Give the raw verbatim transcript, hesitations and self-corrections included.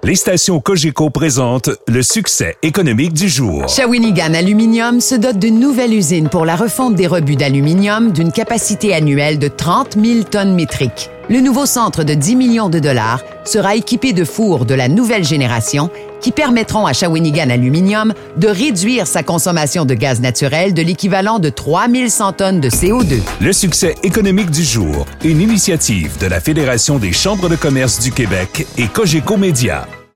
Les stations Cogeco présentent le succès économique du jour. Shawinigan Aluminium se dote d'une nouvelle usine pour la refonte des rebuts d'aluminium d'une capacité annuelle de trente mille tonnes métriques. Le nouveau centre de dix millions de dollars sera équipé de fours de la nouvelle génération qui permettront à Shawinigan Aluminium de réduire sa consommation de gaz naturel de l'équivalent de trois mille cent tonnes de C O deux. Le succès économique du jour, une initiative de la Fédération des chambres de commerce du Québec et Cogeco Média.